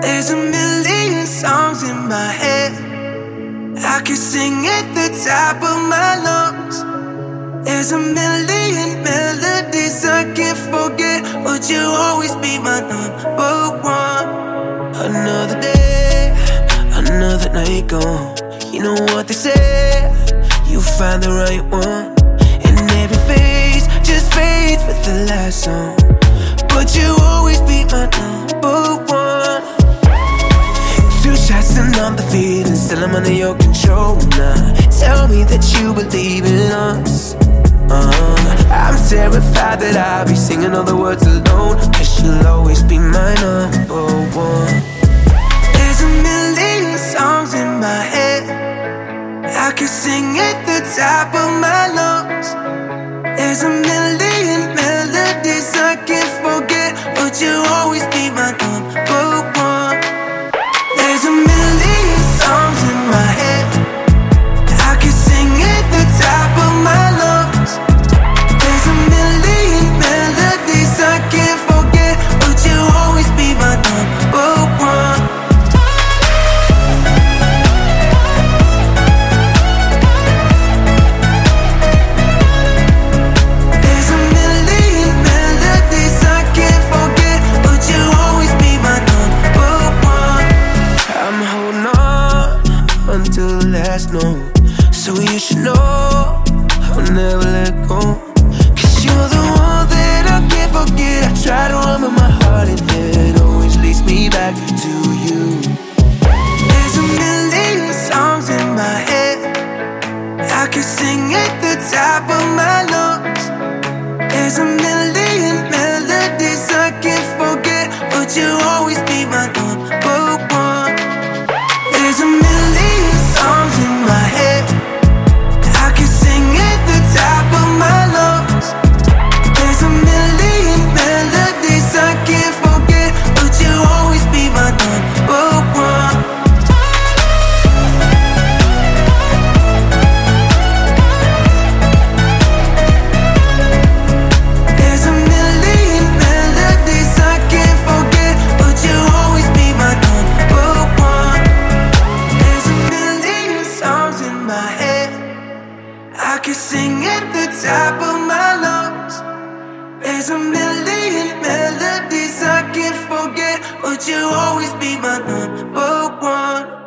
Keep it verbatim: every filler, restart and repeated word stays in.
There's a million songs in my head. I can sing at the top of my lungs. There's a million melodies I can't forget, but you'll always be my number one. Another day, another night gone. You know what they say, you find the right one, and every phase just fades with the last song, but you'll always be my number one. Two shots and I'm defeated, still I'm under your control now. Tell me that you believe in us. uh, I'm terrified that I'll be singing all the words alone, cause you'll always be my number one. There's a million songs in my head. I can sing at the top of my lungs. There's a million melodies I can't forget, but you'll always be my number one. There's a million songs in my head. I can sing at the top of my lungs. There's a million melodies I can't forget, but you'll always be my number one. There's a million melodies I can't forget, but you'll always be my number one. I'm holding on until the last note, so you should know I'll never let go, cause you're the one that I can't forget. I try to run with my heart and head always leads me back to you. There's a million songs in my head. I can sing at the top of my lungs. There's a million melodies I can't forget, but you'll always be my number one. There's a million songs in my head. I can sing at the top of my lungs. There's a million melodies I can't forget, but you'll always be my number one. There's a million melodies I can't forget, but you'll always be my number one. There's a million songs in my head. I can sing at the top of my lungs. There's a million melodies I can't forget, but you'll always be my number one.